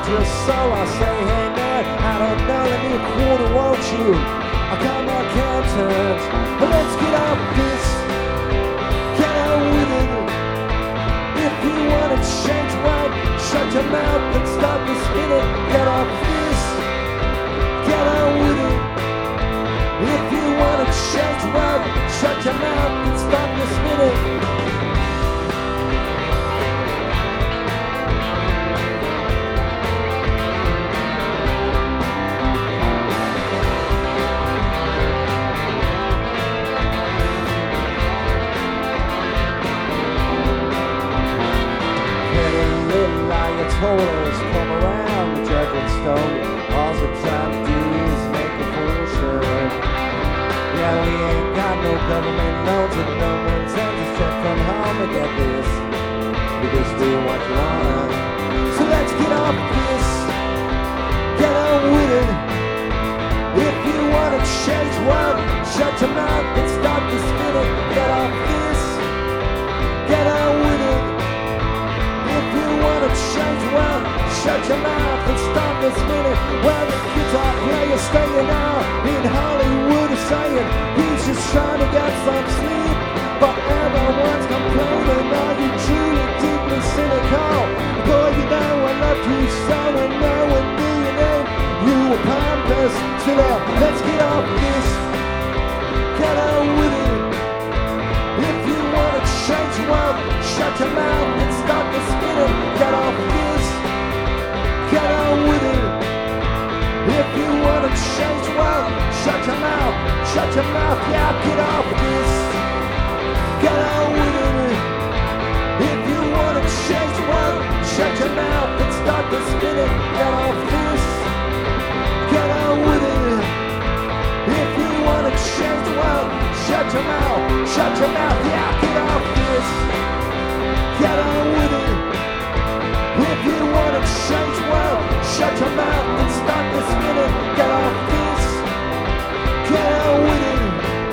sold your soul. I say, hey man, I don't know, let me a quarter, won't you? I got my accountant, let's get off this. Get on with it. If you wanna change, well, shut your mouth and stop the spinning. Get off this. Get on with it. If you wanna change, well, shut your mouth and stop the spinning. Tollers come around the judgment stone. All we're trying to do is make a fortune. Yeah, we ain't got no government loans and no one sends us check from home to get this. We just do what you wanna. So let's get off this. Get on with it. If you wanna change, well, shut your mouth and stop the spinning. Get off this. Get on with it. If you wanna change, well, shut your mouth and stop this minute. Well, the guitar player staying out in Hollywood is saying he's just trying to get some sleep, but everyone's complaining. Are you truly deeply cynical? Boy, you know I love you so, and no one knew your name. You were pompous, so now let's get off this. Get on with it. If you wanna change, well, shut your mouth and stop the spinning. Get off this. Get on with it. If you wanna change, well, shut your mouth. Shut your mouth, yeah, get off this. Get on with it. If you wanna change, well, shut your mouth and stop the spinning. Get off this. Get on with it. If you wanna change, well, shut your mouth. Shut your mouth, yeah, get off this. Get on with it. If you wanna change, well, shut your mouth and stop this minute. Get off this. Get on with it.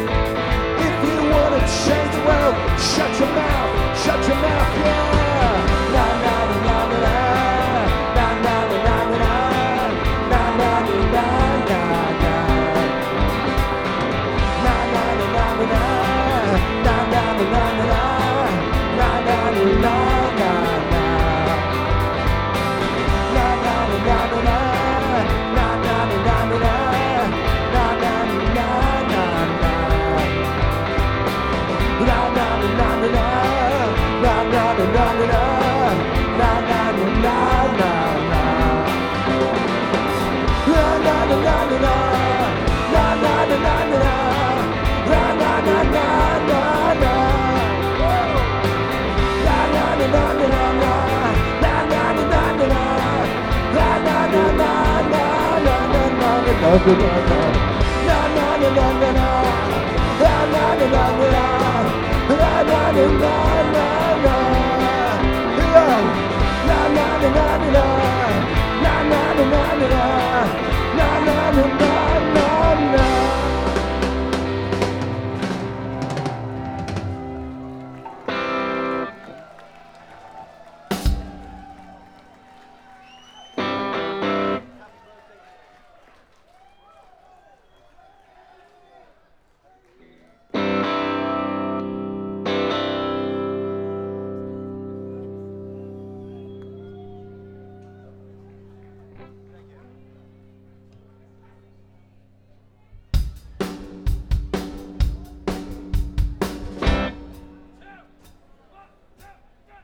If you wanna change, well, shut your mouth. Shut your mouth, yeah. Na na na na na na na na na na na na na na na na. Na na na na na na na na na na na na na na na. Na